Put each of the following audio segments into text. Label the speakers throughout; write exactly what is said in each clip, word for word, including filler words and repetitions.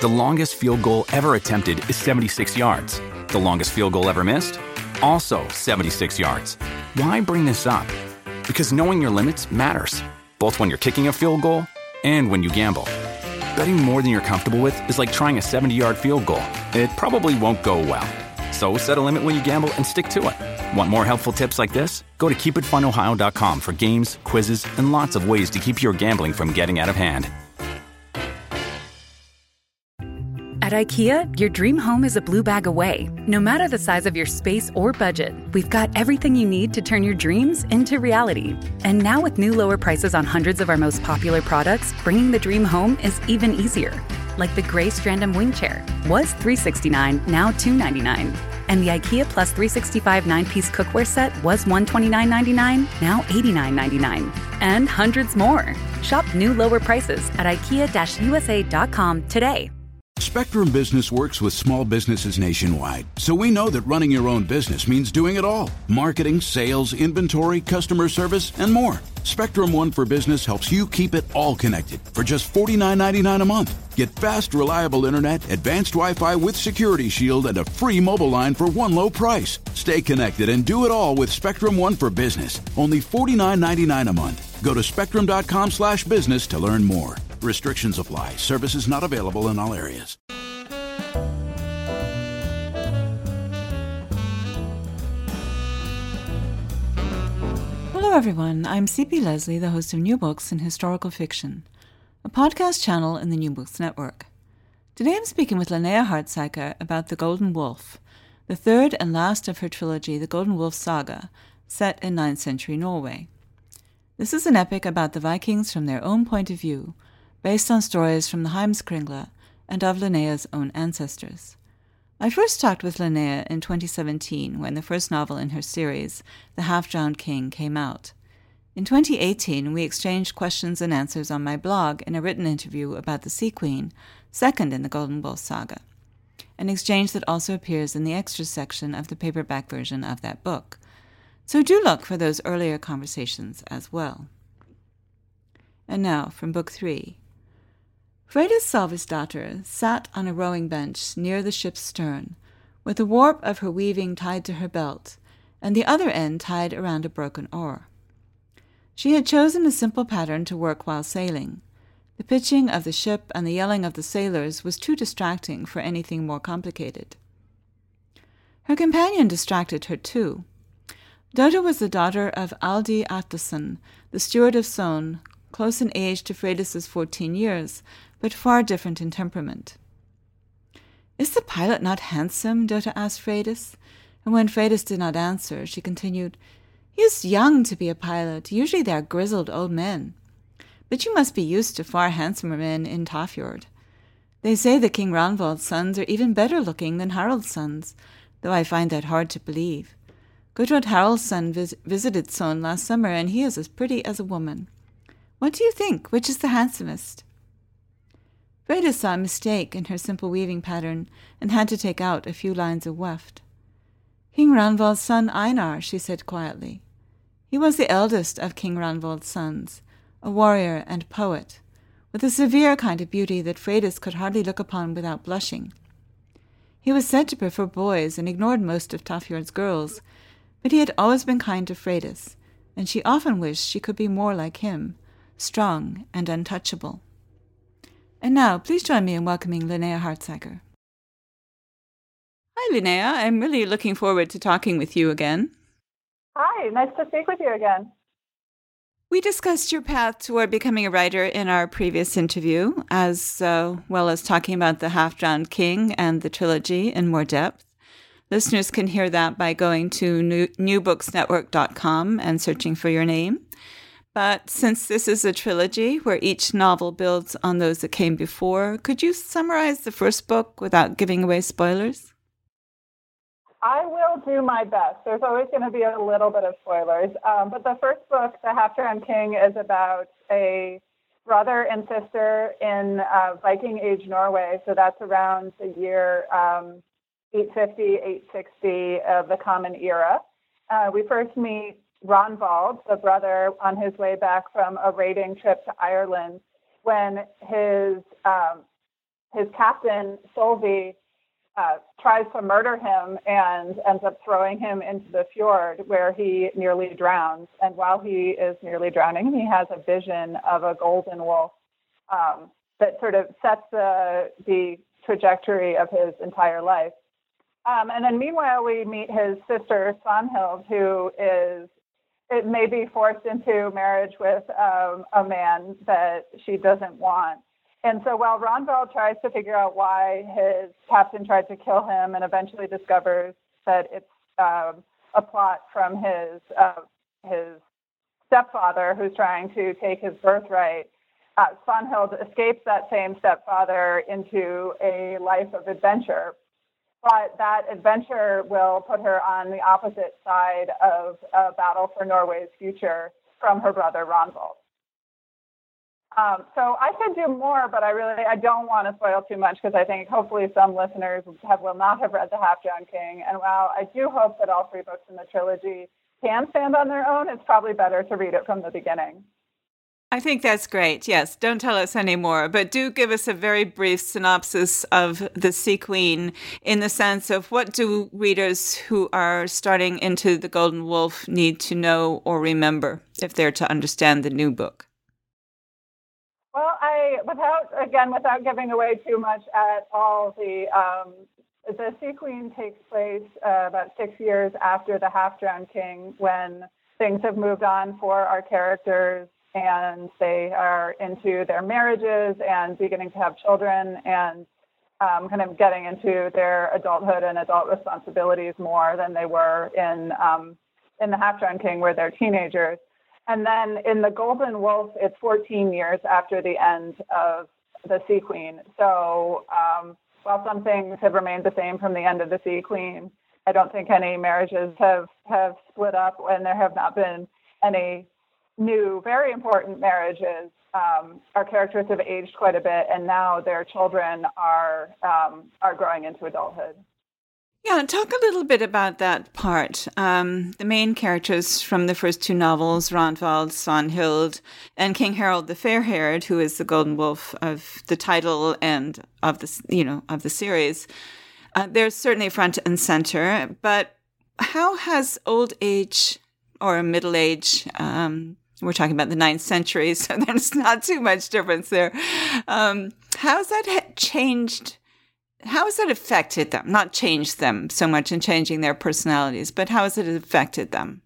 Speaker 1: The longest field goal ever attempted is seventy-six yards. The longest field goal ever missed? Also seventy-six yards. Why bring this up? Because knowing your limits matters, both when you're kicking a field goal and when you gamble. Betting more than you're comfortable with is like trying a seventy-yard field goal. It probably won't go well. So set a limit when you gamble and stick to it. Want more helpful tips like this? Go to keep it fun ohio dot com for games, quizzes, and lots of ways to keep your gambling from getting out of hand.
Speaker 2: At IKEA, your dream home is a blue bag away. No matter the size of your space or budget, we've got everything you need to turn your dreams into reality. And now with new lower prices on hundreds of our most popular products, bringing the dream home is even easier. Like the gray Strandom wing chair was three hundred sixty-nine dollars, now two hundred ninety-nine dollars. And the IKEA Plus three sixty-five nine-piece cookware set was one hundred twenty-nine dollars and ninety-nine cents, now eighty-nine dollars and ninety-nine cents. And hundreds more. Shop new lower prices at ikea u s a dot com today.
Speaker 3: Spectrum Business works with small businesses nationwide, so we know that running your own business means doing it all. Marketing, sales, inventory, customer service, and more. Spectrum One for Business helps you keep it all connected for just forty-nine ninety-nine a month. Get fast, reliable internet, advanced Wi-Fi with Security Shield, and a free mobile line for one low price. Stay connected and do it all with Spectrum One for Business. Only forty-nine ninety-nine a month. Go to spectrum dot com slash business to learn more. Restrictions apply. Services not available in all areas.
Speaker 4: Hello everyone, I'm C P Leslie, the host of New Books in Historical Fiction, a podcast channel in the New Books Network. Today I'm speaking with Linnea Hartsaker about The Golden Wolf, the third and last of her trilogy, The Golden Wolf Saga, set in ninth century Norway. This is an epic about the Vikings from their own point of view, based on stories from the Heimskringla and of Linnea's own ancestors. I first talked with Linnea in twenty seventeen when the first novel in her series, The Half-Drowned King, came out. In twenty eighteen, we exchanged questions and answers on my blog in a written interview about the Sea Queen, second in the Golden Wolf saga, an exchange that also appears in the extras section of the paperback version of that book. So do look for those earlier conversations as well. And now, from Book Three. Freydis Salvisdottir sat on a rowing bench near the ship's stern, with the warp of her weaving tied to her belt, and the other end tied around a broken oar. She had chosen a simple pattern to work while sailing. The pitching of the ship and the yelling of the sailors was too distracting for anything more complicated. Her companion distracted her too. Doda was the daughter of Aldi Atlason, the steward of Son, close in age to Freydis's fourteen years, but far different in temperament. "Is the pilot not handsome?" Doda asked Freydis, and when Freydis did not answer, she continued, "He is young to be a pilot. Usually they are grizzled old men. But you must be used to far handsomer men in Tafjord. They say that King Ranvald's sons are even better looking than Harald's sons, though I find that hard to believe. Gudrod Harald's son vis- visited Son last summer, and he is as pretty as a woman. What do you think? Which is the handsomest?" Freydis saw a mistake in her simple weaving pattern and had to take out a few lines of weft. "King Ranvald's son Einar," she said quietly. He was the eldest of King Ranvald's sons, a warrior and poet, with a severe kind of beauty that Freydis could hardly look upon without blushing. He was said to prefer boys and ignored most of Tafjord's girls, but he had always been kind to Freydis, and she often wished she could be more like him, strong and untouchable. And now, please join me in welcoming Linnea Hartsaker. Hi, Linnea. I'm really looking forward to talking with you again.
Speaker 5: Hi, nice to speak with you again.
Speaker 4: We discussed your path toward becoming a writer in our previous interview, as uh, well as talking about The Half-Drowned King and the trilogy in more depth. Listeners can hear that by going to new, new books network dot com and searching for your name. But since this is a trilogy where each novel builds on those that came before, could you summarize the first book without giving away spoilers?
Speaker 5: I will do my best. There's always going to be a little bit of spoilers. Um, but the first book, The Half-Drowned King, is about a brother and sister in uh, Viking Age Norway. So that's around the year um, eight fifty, eight sixty of the Common Era. Uh, we first meet Ranvald, the brother, on his way back from a raiding trip to Ireland when his um, his captain, Solvi, uh, tries to murder him and ends up throwing him into the fjord where he nearly drowns. And while he is nearly drowning, he has a vision of a golden wolf um, that sort of sets the, the trajectory of his entire life. Um, and then meanwhile, we meet his sister, Svanhild, who is, it may be forced into marriage with um, a man that she doesn't want. And so while Ronvald tries to figure out why his captain tried to kill him and eventually discovers that it's um, a plot from his uh, his stepfather who's trying to take his birthright, uh, Svanhild escapes that same stepfather into a life of adventure. But that adventure will put her on the opposite side of a battle for Norway's future from her brother Ronvald. Um, so I could do more, but I really I don't want to spoil too much because I think hopefully some listeners have, will not have read The Half-Drowned King. And while I do hope that all three books in the trilogy can stand on their own, it's probably better to read it from the beginning.
Speaker 4: I think that's great. Yes, don't tell us any more, but do give us a very brief synopsis of The Sea Queen in the sense of what do readers who are starting into The Golden Wolf need to know or remember if they're to understand the new book?
Speaker 5: Well, I, without, again, without giving away too much at all, the um, the Sea Queen takes place uh, about six years after The Half-Drowned King, when things have moved on for our characters and they are into their marriages and beginning to have children and um, kind of getting into their adulthood and adult responsibilities more than they were in um, in The Half-Drowned King, where they're teenagers. And then in The Golden Wolf, it's fourteen years after the end of The Sea Queen. So um, while some things have remained the same from the end of The Sea Queen, I don't think any marriages have, have split up, and there have not been any new, very important marriages. Um, our characters have aged quite a bit, and now their children are um, are growing into adulthood.
Speaker 4: Yeah, talk a little bit about that part. Um, the main characters from the first two novels, Ronvald, Svanhild, and King Harold the Fair-Haired, who is the Golden Wolf of the title and of the you know of the series, uh, they're certainly front and center. But how has old age or middle age? Um, we're talking about the ninth century, so there's not too much difference there. Um, how has that changed? How has it affected them? Not changed them so much in changing their personalities, but how has it affected them?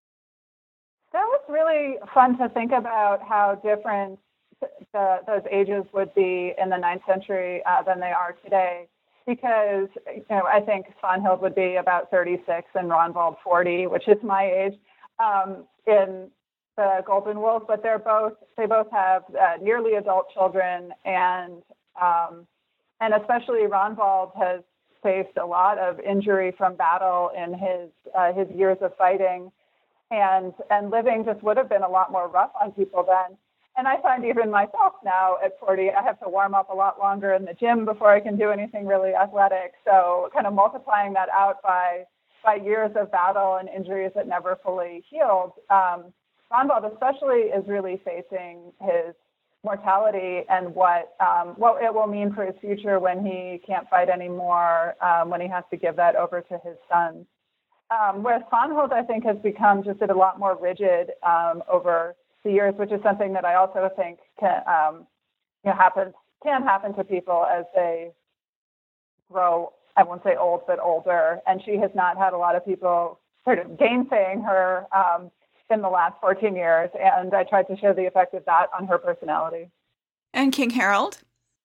Speaker 5: That was really fun to think about how different the, those ages would be in the ninth century uh, than they are today. Because, you know, I think Svanhild would be about thirty-six and Ronvald forty, which is my age, um, in the Golden Wolf. But they're both they both have uh, nearly adult children, and um, And especially Ronvald has faced a lot of injury from battle in his uh, his years of fighting, and and living just would have been a lot more rough on people then. And I find even myself now at forty, I have to warm up a lot longer in the gym before I can do anything really athletic. So kind of multiplying that out by by years of battle and injuries that never fully healed. Um, Ronvald especially is really facing his mortality and what um, what it will mean for his future when he can't fight anymore, um, when he has to give that over to his sons. Um, whereas Svanhild, I think, has become just a lot more rigid um, over the years, which is something that I also think can um, you know happens can happen to people as they grow. I won't say old, but older. And she has not had a lot of people sort of gainsaying her Um, in the last fourteen years, and I tried to show the effect of that on her personality.
Speaker 4: And King Harold?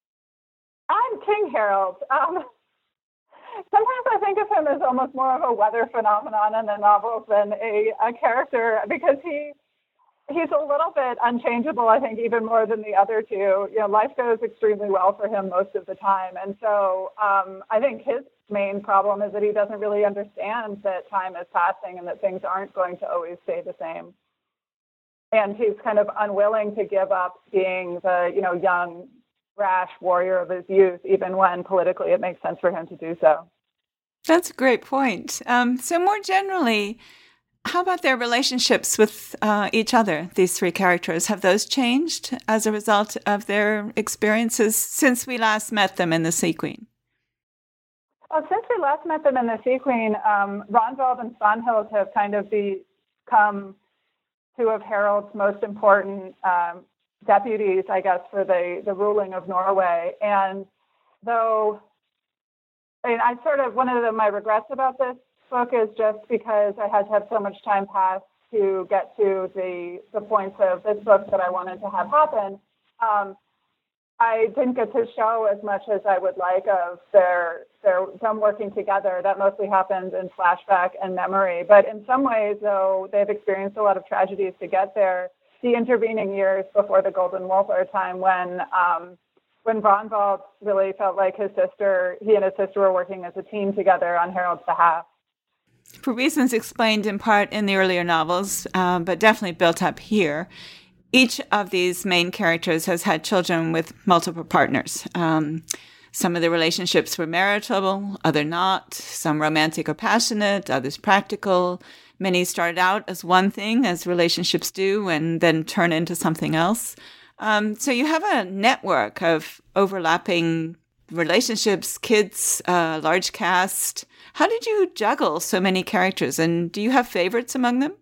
Speaker 5: I'm King Harold. Um, sometimes I think of him as almost more of a weather phenomenon in the novels than a, a character, because he he's a little bit unchangeable, I think, even more than the other two. You know, life goes extremely well for him most of the time, and so um, I think his main problem is that he doesn't really understand that time is passing and that things aren't going to always stay the same. And he's kind of unwilling to give up being the, you know, young, rash warrior of his youth, even when politically it makes sense for him to do so.
Speaker 4: That's a great point. Um, so more generally, How about their relationships with uh, each other, these three characters? Have those changed as a result of their experiences since we last met them in The Sea Queen?
Speaker 5: Well, since we last met them in The Sea Queen, um, Ronvald and Svanhild have kind of become two of Harold's most important um, deputies, I guess, for the, the ruling of Norway. And though, I mean, I sort of, one of the, my regrets about this book is just because I had to have so much time pass to get to the the points of this book that I wanted to have happen. Um, I didn't get to show as much as I would like of their their them working together. That mostly happened in flashback and memory. But in some ways, though, they've experienced a lot of tragedies to get there. The intervening years before the Golden Wolf are a time when um, when Ronvald really felt like his sister, he and his sister were working as a team together on Harold's behalf.
Speaker 4: For reasons explained in part in the earlier novels, um, but definitely built up here, each of these main characters has had children with multiple partners. Um, some of the relationships were marital, other not, some romantic or passionate, others practical. Many started out as one thing, as relationships do, and then turn into something else. Um, so you have a network of overlapping relationships, kids, uh, large cast. How did you juggle so many characters, and do you have favorites among them?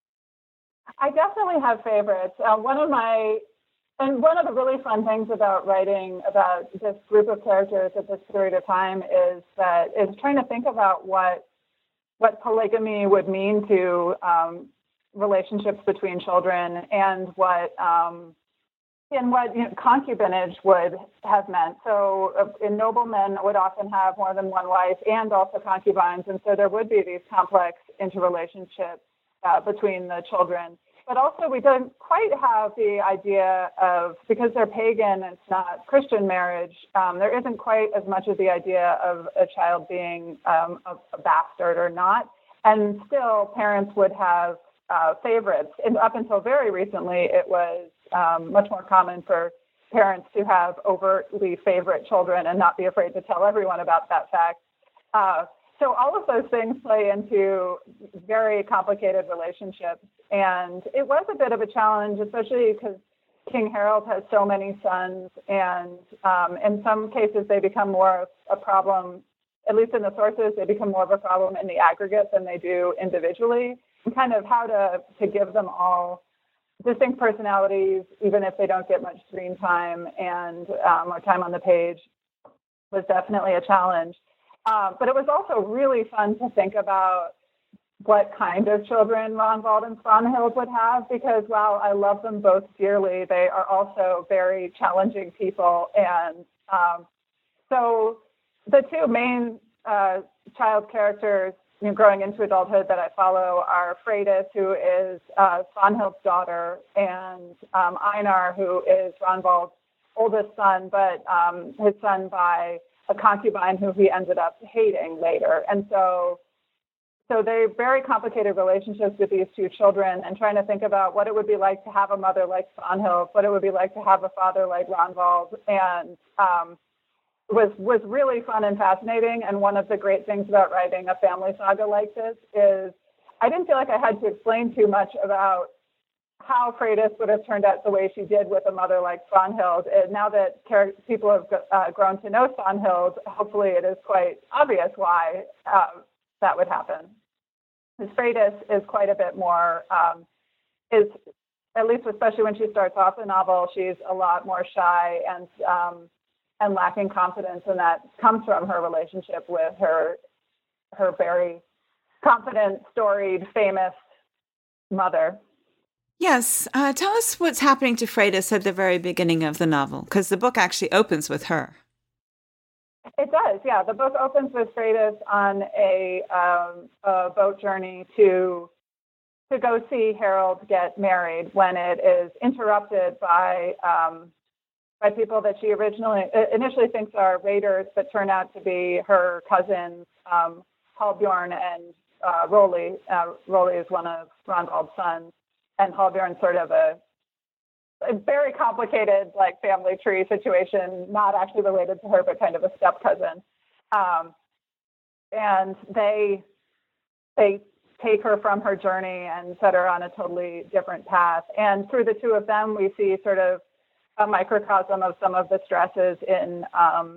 Speaker 5: I definitely have favorites. Uh, one of my, and one of the really fun things about writing about this group of characters at this period of time is that is trying to think about what what polygamy would mean to um, relationships between children, and what um, and what you know, concubinage would have meant. So uh, noblemen would often have more than one wife and also concubines, and so there would be these complex interrelationships uh, between the children. But also we don't quite have the idea of, because they're pagan, it's not Christian marriage, um, there isn't quite as much of the idea of a child being um, a, a bastard or not. And still parents would have uh, favorites. And up until very recently, it was um, much more common for parents to have overtly favorite children and not be afraid to tell everyone about that fact. Uh, So all of those things play into very complicated relationships. And it was a bit of a challenge, especially because King Harold has so many sons. And um, in some cases, they become more of a problem, at least in the sources, they become more of a problem in the aggregate than they do individually. And kind of how to, to give them all distinct personalities, even if they don't get much screen time and um, or time on the page, was definitely a challenge. Um, but it was also really fun to think about what kind of children Ronvald and Svanhild would have, because while I love them both dearly, they are also very challenging people. And um, so the two main uh, child characters, you know, growing into adulthood that I follow are Freydis, who is uh, Svanhild's daughter, and um, Einar, who is Ronvald's oldest son, but um, his son by a concubine who he ended up hating later. And so so they're very complicated relationships with these two children, and trying to think about what it would be like to have a mother like Svanhild, what it would be like to have a father like Ronvald, and um, was was really fun and fascinating. And one of the great things about writing a family saga like this is I didn't feel like I had to explain too much about how Freydis would have turned out the way she did with a mother like Svanhild. And now that people have uh, grown to know Svanhild, hopefully it is quite obvious why uh, that would happen. Because Freydis is quite a bit more, um, is at least especially when she starts off the novel, she's a lot more shy and um, and lacking confidence, and that comes from her relationship with her her very confident, storied, famous mother.
Speaker 4: Yes. Uh, tell us what's happening to Freydis at the very beginning of the novel, because the book actually opens with her.
Speaker 5: It does, yeah. The book opens with Freydis on a, um, a boat journey to to go see Harold get married, when it is interrupted by um, by people that she originally initially thinks are raiders, but turn out to be her cousins, um, Halbjorn and uh, Rolly. Uh, Rolly is one of Ronvald's sons. And Halbjorn's sort of a, a very complicated, like, family tree situation, not actually related to her, but kind of a step cousin. Um, and they they take her from her journey and set her on a totally different path. And through the two of them, we see sort of a microcosm of some of the stresses in um,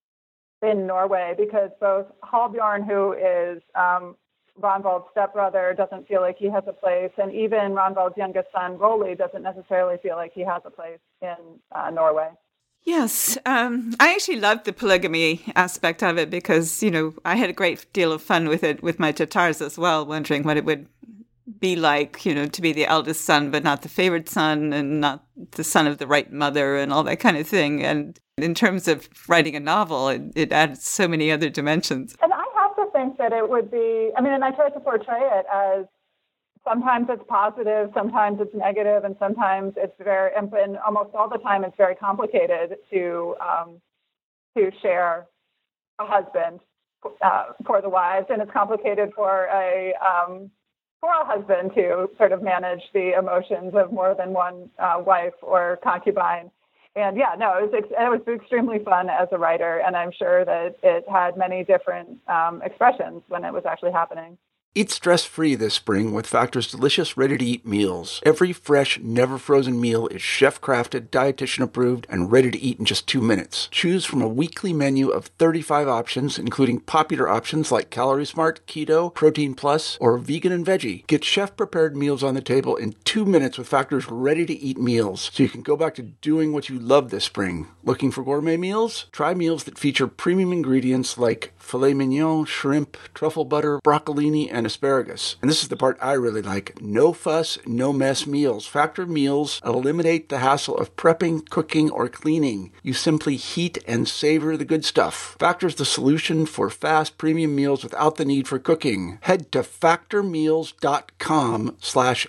Speaker 5: in Norway, because both Halbjorn, who is um, Ronvald's stepbrother, doesn't feel like he has a place, and even Ronvald's youngest son, Rolly, doesn't necessarily feel like he has a place in uh, Norway.
Speaker 4: Yes, um, I actually loved the polygamy aspect of it because, you know, I had a great deal of fun with it with my Tatars as well, wondering what it would be like, you know, to be the eldest son, but not the favorite son and not the son of the right mother and all that kind of thing. And in terms of writing a novel, it, it adds so many other dimensions.
Speaker 5: And I have to think that it would be, I mean, and I try to portray it as sometimes it's positive, sometimes it's negative, and sometimes it's very, and almost all the time it's very complicated to um, to share a husband uh, for the wives, and it's complicated for a um, for a husband to sort of manage the emotions of more than one uh, wife or concubine. And yeah, no, it was, it was extremely fun as a writer, and I'm sure that it had many different um, expressions when it was actually happening.
Speaker 6: Eat stress-free this spring with Factor's delicious, ready-to-eat meals. Every fresh, never-frozen meal is chef-crafted, dietitian-approved, and ready to eat in just two minutes. Choose from a weekly menu of thirty-five options, including popular options like Calorie Smart, Keto, Protein Plus, or Vegan and Veggie. Get chef-prepared meals on the table in two minutes with Factor's ready-to-eat meals, so you can go back to doing what you love this spring. Looking for gourmet meals? Try meals that feature premium ingredients like filet mignon, shrimp, truffle butter, broccolini, and asparagus. And this is the part I really like. No fuss, no mess meals. Factor meals eliminate the hassle of prepping, cooking, or cleaning. You simply heat and savor the good stuff. Factor's the solution for fast premium meals without the need for cooking. Head to factormeals.com slash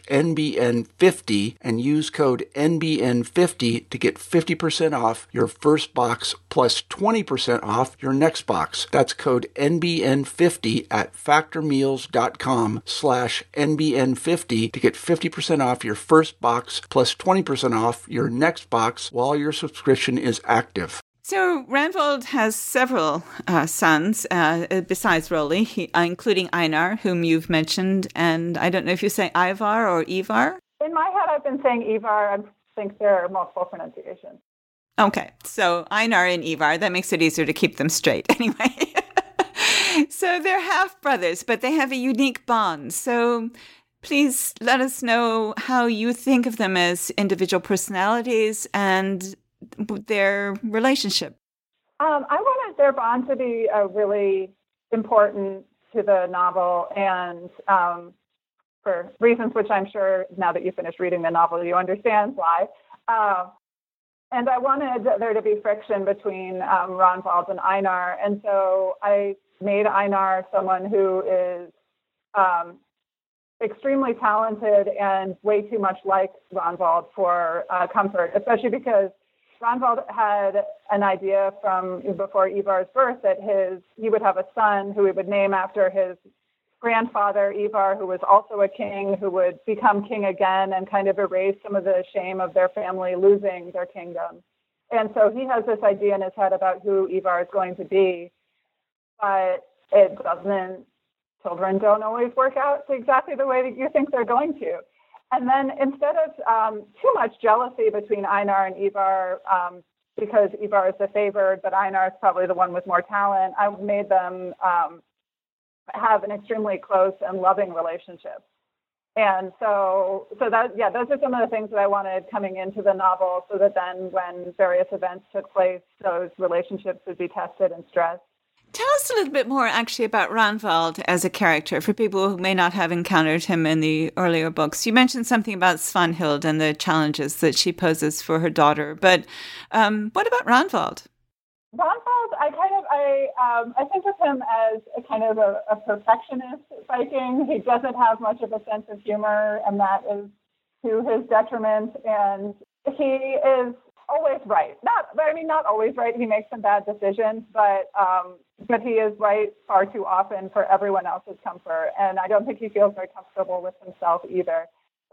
Speaker 6: NBN50 and use code N B N fifty to get fifty percent off your first box plus twenty percent off your next box. That's code N B N fifty at factormeals.com slash NBN50 to get fifty percent off your first box plus twenty percent off your next box while your subscription is active.
Speaker 4: So Ranvald has several uh, sons uh, besides Rolly, he, uh, including Einar, whom you've mentioned, and I don't know if you say Ivar or Ivar.
Speaker 5: In my head, I've been saying Ivar. I think there are multiple pronunciations.
Speaker 4: Okay, so Einar and Ivar, that makes it easier to keep them straight anyway. So they're half-brothers, but they have a unique bond. So please let us know how you think of them as individual personalities and their relationship.
Speaker 5: Um, I wanted their bond to be uh, really important to the novel, and um, for reasons which I'm sure now that you finished reading the novel, you understand why. Uh, and I wanted there to be friction between um, Ranvald and Einar, and so I made Einar someone who is um, extremely talented and way too much like Ranvald for uh, comfort, especially because Ranvald had an idea from before Ivar's birth that his he would have a son who he would name after his grandfather, Ivar, who was also a king, who would become king again and kind of erase some of the shame of their family losing their kingdom. And so he has this idea in his head about who Ivar is going to be. But it doesn't, children don't always work out exactly the way that you think they're going to. And then instead of um, too much jealousy between Einar and Ivar, um, because Ivar is the favored, but Einar is probably the one with more talent, I made them um, have an extremely close and loving relationship. And so, so that, yeah, those are some of the things that I wanted coming into the novel, so that then when various events took place, those relationships would be tested and stressed.
Speaker 4: Tell us a little bit more, actually, about Ranvald as a character for people who may not have encountered him in the earlier books. You mentioned something about Svanhild and the challenges that she poses for her daughter, but um, what about Ranvald?
Speaker 5: Ranvald, I kind of, I um, I think of him as a kind of a, a perfectionist Viking. He doesn't have much of a sense of humor, and that is to his detriment. And he is always right. Not, I mean, not always right. He makes some bad decisions, but um, but he is right far too often for everyone else's comfort. And I don't think he feels very comfortable with himself either.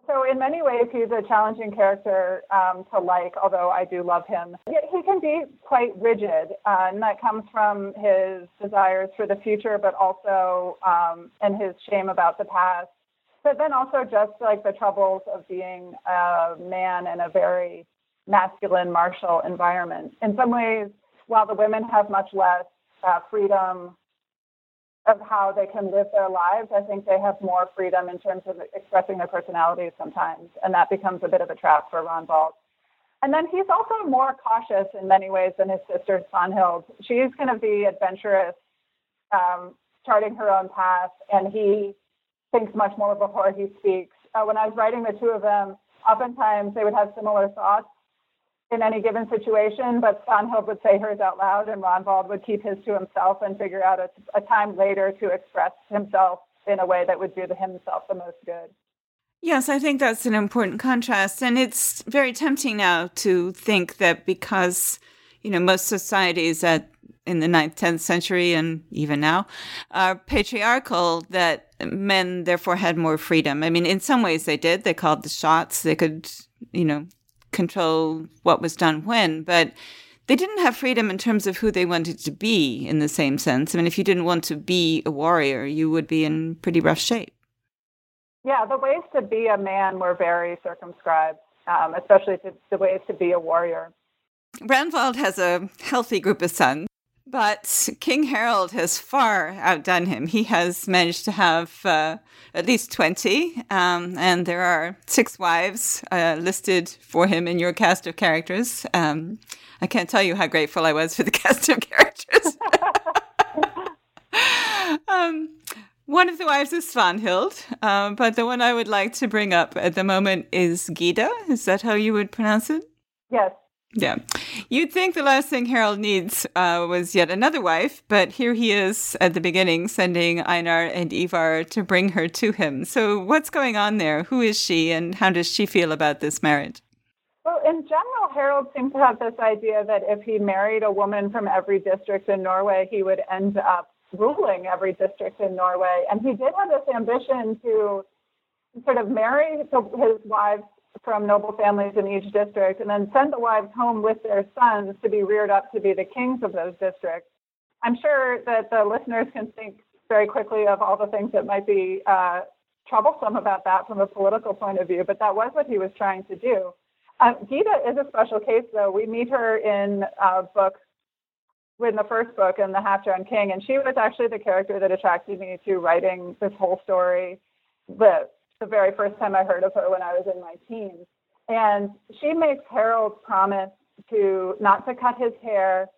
Speaker 5: So in many ways, he's a challenging character um, to like, although I do love him. Yet he can be quite rigid, uh, and that comes from his desires for the future, but also um, and his shame about the past. But then also just like the troubles of being a man in a very masculine, martial environment. In some ways, while the women have much less uh, freedom of how they can live their lives, I think they have more freedom in terms of expressing their personalities sometimes, and that becomes a bit of a trap for Ragnvald. And then he's also more cautious in many ways than his sister Svanhild. She's kind of the adventurous, um, charting her own path, and he thinks much more before he speaks. Uh, when I was writing the two of them, oftentimes they would have similar thoughts in any given situation, but Svanhild would say hers out loud and Ragnvald would keep his to himself and figure out a, a time later to express himself in a way that would do himself the most good.
Speaker 4: Yes, I think that's an important contrast. And it's very tempting now to think that because, you know, most societies at in the ninth, tenth century and even now are patriarchal, that men therefore had more freedom. I mean, in some ways they did. They called the shots. They could, you know, control what was done when, but they didn't have freedom in terms of who they wanted to be in the same sense. I mean, if you didn't want to be a warrior, you would be in pretty rough shape.
Speaker 5: Yeah, the ways to be a man were very circumscribed, um, especially to, the ways to be a warrior.
Speaker 4: Ragnvald has a healthy group of sons, but King Harald has far outdone him. He has managed to have uh, at least twenty, um, and there are six wives uh, listed for him in your cast of characters. Um, I can't tell you how grateful I was for the cast of characters. um, one of the wives is Svanhild, um, but the one I would like to bring up at the moment is Gyda. Is that how you would pronounce it?
Speaker 5: Yes.
Speaker 4: Yeah. You'd think the last thing Harald needs uh, was yet another wife, but here he is at the beginning sending Einar and Ivar to bring her to him. So what's going on there? Who is she and how does she feel about this marriage?
Speaker 5: Well, in general, Harald seems to have this idea that if he married a woman from every district in Norway, he would end up ruling every district in Norway. And he did have this ambition to sort of marry his wives from noble families in each district and then send the wives home with their sons to be reared up to be the kings of those districts. I'm sure that the listeners can think very quickly of all the things that might be uh, troublesome about that from a political point of view, but that was what he was trying to do. Uh, Gyda is a special case, though. We meet her in uh, book, in the first book, in The Half-Drowned King, and she was actually the character that attracted me to writing this whole story. The the very first time I heard of her when I was in my teens. And she makes Harald promise to not to cut his hair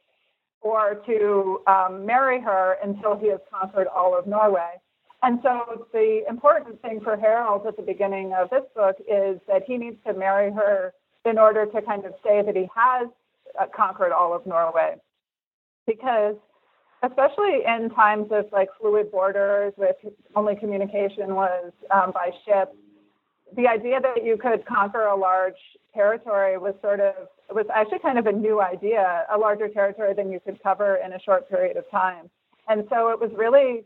Speaker 5: or to um, marry her until he has conquered all of Norway. And so the important thing for Harald at the beginning of this book is that he needs to marry her in order to kind of say that he has uh, conquered all of Norway. Because especially in times of like fluid borders with only communication was um, by ship, the idea that you could conquer a large territory was sort of, was actually kind of a new idea, a larger territory than you could cover in a short period of time. And so it was really,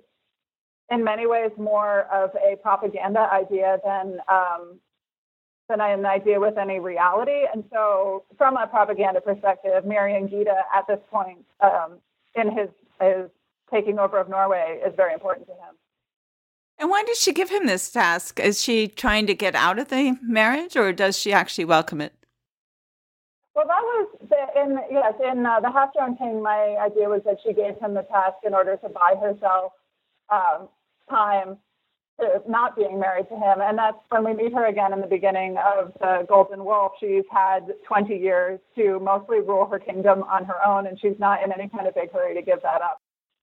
Speaker 5: in many ways, more of a propaganda idea than, um, than an idea with any reality. And so from a propaganda perspective, marrying Gyda at this point um, in his is taking over of Norway is very important to him.
Speaker 4: And why did she give him this task? Is she trying to get out of the marriage, or does she actually welcome it?
Speaker 5: Well, that was the, in yes in uh, the Half-Drowned King. My idea was that she gave him the task in order to buy herself um, time to not being married to him, and that's when we meet her again in the beginning of the Golden Wolf. She's had twenty years to mostly rule her kingdom on her own, and she's not in any kind of big hurry to give that up.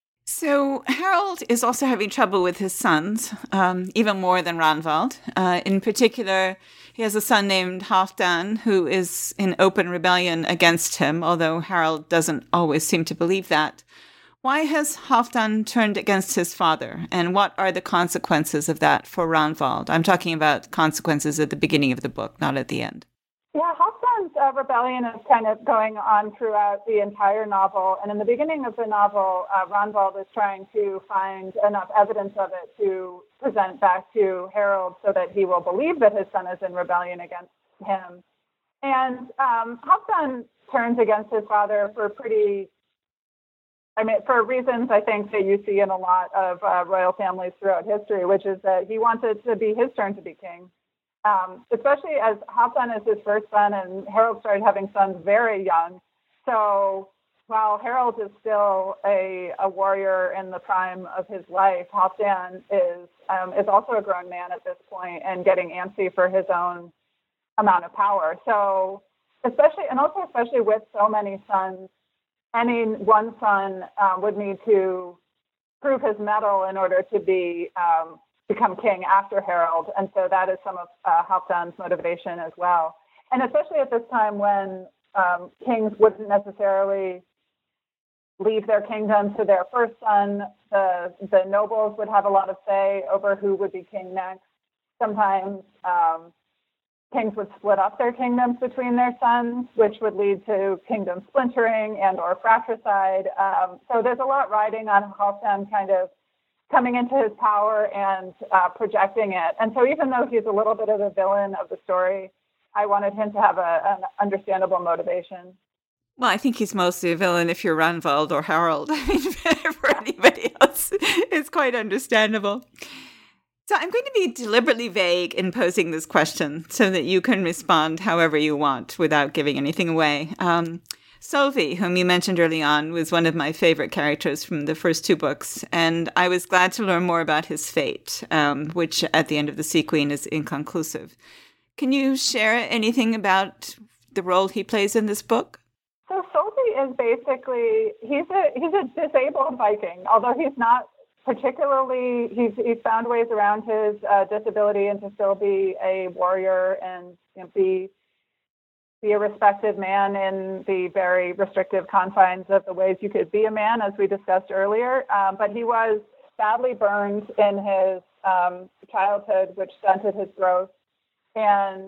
Speaker 4: So Harald is also having trouble with his sons, um, even more than Ragnvald. Uh, in particular, he has a son named Halfdan who is in open rebellion against him, although Harald doesn't always seem to believe that. Why has Halfdan turned against his father, and what are the consequences of that for Ragnvald? I'm talking about consequences at the beginning of the book, not at the end.
Speaker 5: Yeah, Halfdan's uh, rebellion is kind of going on throughout the entire novel. And in the beginning of the novel, uh, Ragnvald is trying to find enough evidence of it to present back to Harold so that he will believe that his son is in rebellion against him. And um, Halfdan turns against his father for pretty, I mean, for reasons I think that you see in a lot of uh, royal families throughout history, which is that he wanted to be his turn to be king. Um, especially as Halfdan is his first son, and Harold started having sons very young. So while Harold is still a, a warrior in the prime of his life, Halfdan is um, is also a grown man at this point and getting antsy for his own amount of power. So especially, and also especially with so many sons, any one son uh, would need to prove his mettle in order to be um, become king after Harold. And so that is some of uh, Halfdan's motivation as well. And especially at this time when um, kings wouldn't necessarily leave their kingdom to their first son, the, the nobles would have a lot of say over who would be king next. Sometimes um, kings would split up their kingdoms between their sons, which would lead to kingdom splintering and or fratricide. Um, so there's a lot riding on Halfdan kind of coming into his power and uh, projecting it. And so even though he's a little bit of the villain of the story, I wanted him to have a, an understandable motivation.
Speaker 4: Well, I think he's mostly a villain if you're Ragnvald or Harold. I mean, for anybody else, it's quite understandable. So I'm going to be deliberately vague in posing this question so that you can respond however you want without giving anything away. Um, Sölvi, whom you mentioned early on, was one of my favorite characters from the first two books, and I was glad to learn more about his fate, um, which at the end of The Sea Queen is inconclusive. Can you share anything about the role he plays in this book?
Speaker 5: So Sölvi is basically, he's a he's a disabled Viking, although he's not particularly, he's, he's found ways around his uh, disability and to still be a warrior and you know, be be a respected man in the very restrictive confines of the ways you could be a man, as we discussed earlier. Um, but he was badly burned in his um, childhood, which stunted his growth. And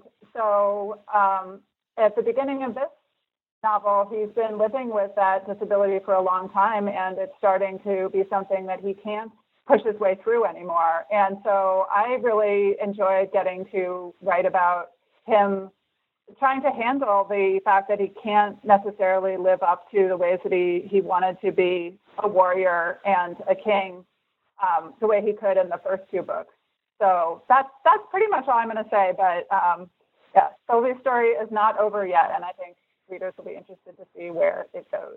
Speaker 5: so um, at the beginning of this novel, he's been living with that disability for a long time, and it's starting to be something that he can't push his way through anymore. And so I really enjoyed getting to write about him trying to handle the fact that he can't necessarily live up to the ways that he, he wanted to be a warrior and a king um, the way he could in the first two books. So that's that's pretty much all I'm going to say. But um, yeah, Sölvi's story is not over yet, and I think readers will be interested to see where it goes.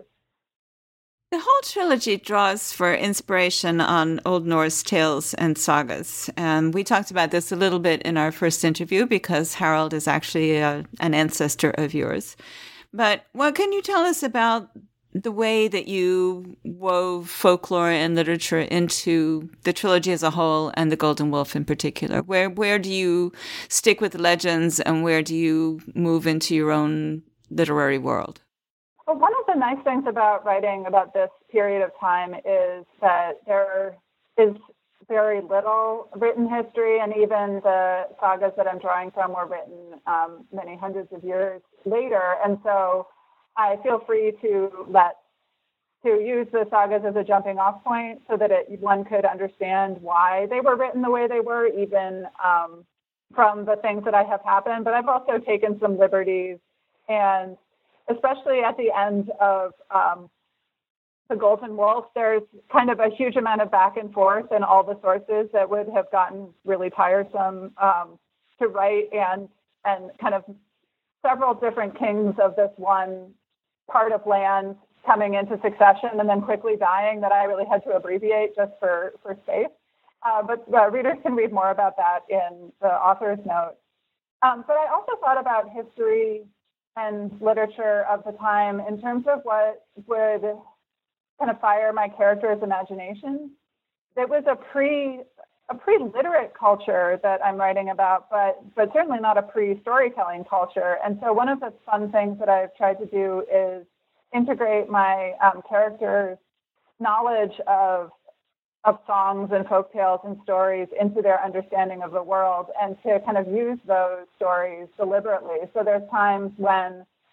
Speaker 4: The whole trilogy draws for inspiration on Old Norse tales and sagas. And we talked about this a little bit in our first interview because Harold is actually a, an ancestor of yours. But what can you tell us about the way that you wove folklore and literature into the trilogy as a whole and The Golden Wolf in particular? Where where do you stick with legends and where do you move into your own literary world?
Speaker 5: Well, one of the nice things about writing about this period of time is that there is very little written history, and even the sagas that I'm drawing from were written um, many hundreds of years later. And so I feel free to let to use the sagas as a jumping off point so that it, one could understand why they were written the way they were, even um, from the things that I have happened. But I've also taken some liberties, and especially at the end of um, The Golden Wolf, there's kind of a huge amount of back and forth in all the sources that would have gotten really tiresome um, to write, and and kind of several different kings of this one part of land coming into succession and then quickly dying that I really had to abbreviate just for, for space. Uh, but uh, readers can read more about that in the author's note. Um, but I also thought about history and literature of the time in terms of what would kind of fire my character's imagination. It was a pre a pre-literate culture that I'm writing about, but but certainly not a pre-storytelling culture. And so one of the fun things that I've tried to do is integrate my um, characters' knowledge of of songs and folktales and stories into their understanding of the world, and to kind of use those stories deliberately. So there's times when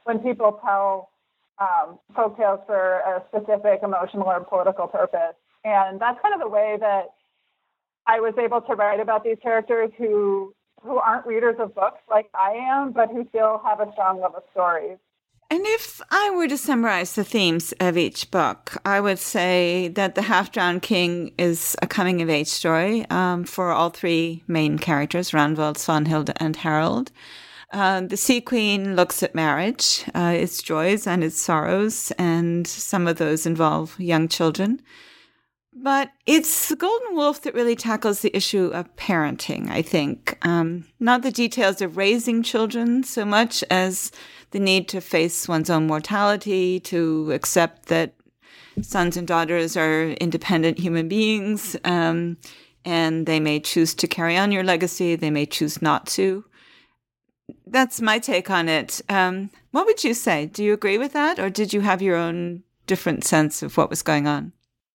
Speaker 5: when people tell um, folk tales for a specific emotional or political purpose. And that's kind of the way that I was able to write about these characters who who aren't readers of books like I am, but who still have a strong love of stories.
Speaker 4: And if I were to summarize the themes of each book, I would say that The Half-Drowned King is a coming-of-age story um, for all three main characters, Ranvald, Svanhild, and Harold. Uh, the Sea Queen looks at marriage, uh, its joys and its sorrows, and some of those involve young children. But it's The Golden Wolf that really tackles the issue of parenting, I think. Um, not the details of raising children so much as the need to face one's own mortality, to accept that sons and daughters are independent human beings, um, and they may choose to carry on your legacy, they may choose not to. That's my take on it. Um, what would you say? Do you agree with that, or did you have your own different sense of what was going on?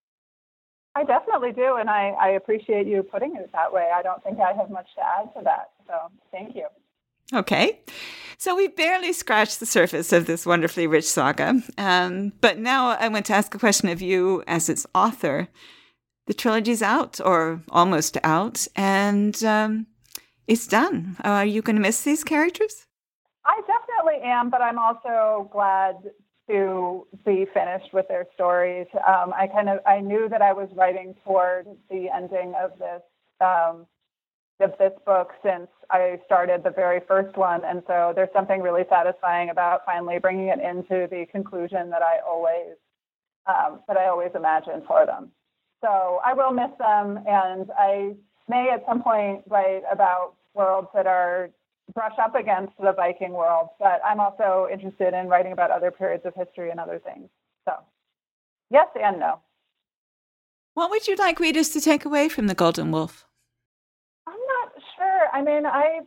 Speaker 5: I definitely do, and I, I appreciate you putting it that way. I don't think I have much to add to that, so thank you.
Speaker 4: Okay, so we barely scratched the surface of this wonderfully rich saga, um, but now I want to ask a question of you as its author. The trilogy's out, or almost out, and um, it's done. Are you going to miss these characters?
Speaker 5: I definitely am, but I'm also glad to be finished with their stories. Um, I kind of I knew that I was writing toward the ending of this um, of this book since I started the very first one, and so there's something really satisfying about finally bringing it into the conclusion that I always um, that I always imagined for them. So I will miss them, and I may at some point write about worlds that are brush up against the Viking world, but I'm also interested in writing about other periods of history and other things. So yes and no.
Speaker 4: What would you like readers to take away from The Golden Wolf?
Speaker 5: I'm not sure. I mean, I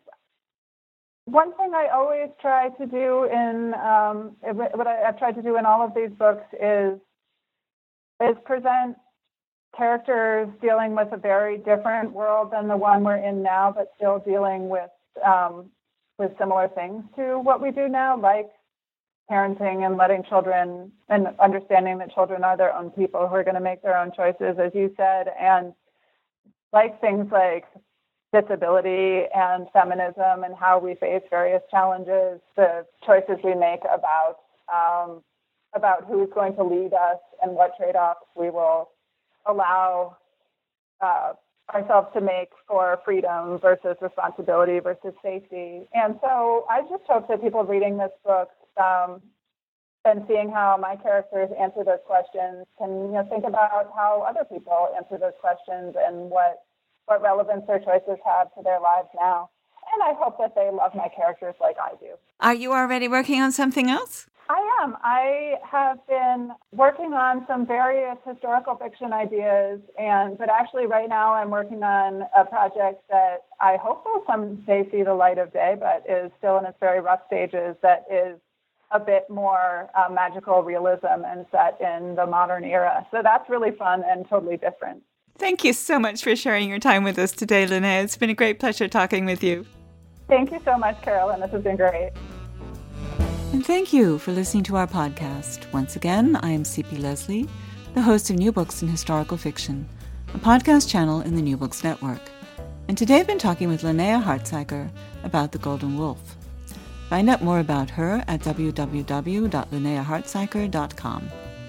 Speaker 5: one thing I always try to do in um, what I, I've tried to do in all of these books is is present characters dealing with a very different world than the one we're in now, but still dealing with um, with similar things to what we do now, like parenting and letting children and understanding that children are their own people who are going to make their own choices, as you said, and like things like disability and feminism and how we face various challenges, the choices we make about um, about who's going to lead us and what trade-offs we will allow uh, ourselves to make for freedom versus responsibility versus safety. And so I just hope that people reading this book um, and seeing how my characters answer those questions can, you know, think about how other people answer those questions and what what relevance their choices have to their lives now. And I hope that they love my characters like I do.
Speaker 4: Are you already working on something else?
Speaker 5: I am. I have been working on some various historical fiction ideas, and but actually right now I'm working on a project that I hope will someday see the light of day, but is still in its very rough stages, that is a bit more uh, magical realism and set in the modern era. So that's really fun and totally different.
Speaker 4: Thank you so much for sharing your time with us today, Linnea. It's been a great pleasure talking with you.
Speaker 5: Thank you so much, Carolyn. This has been great.
Speaker 4: And thank you for listening to our podcast. Once again, I am C P Lesley, the host of New Books in Historical Fiction, a podcast channel in the New Books Network. And today I've been talking with Linnea Hartziker about The Golden Wolf. Find out more about her at w w w dot linnea hartziker dot com.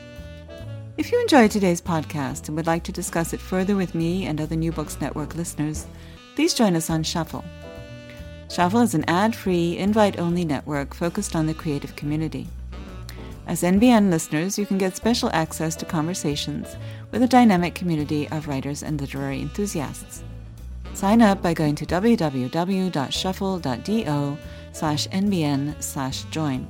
Speaker 4: If you enjoyed today's podcast and would like to discuss it further with me and other New Books Network listeners, please join us on Shuffle. Shuffle is an ad-free, invite-only network focused on the creative community. As N B N listeners, you can get special access to conversations with a dynamic community of writers and literary enthusiasts. Sign up by going to w w w dot shuffle dot do slash n b n slash join.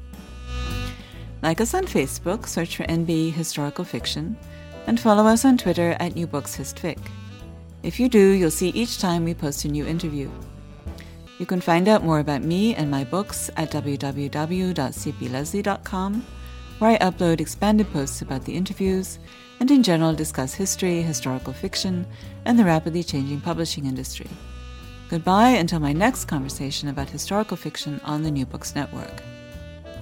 Speaker 4: Like us on Facebook, search for N B Historical Fiction, and follow us on Twitter at New Books Histfic. If you do, you'll see each time we post a new interview. You can find out more about me and my books at w w w dot c p lesley dot com, where I upload expanded posts about the interviews and in general discuss history, historical fiction, and the rapidly changing publishing industry. Goodbye until my next conversation about historical fiction on the New Books Network.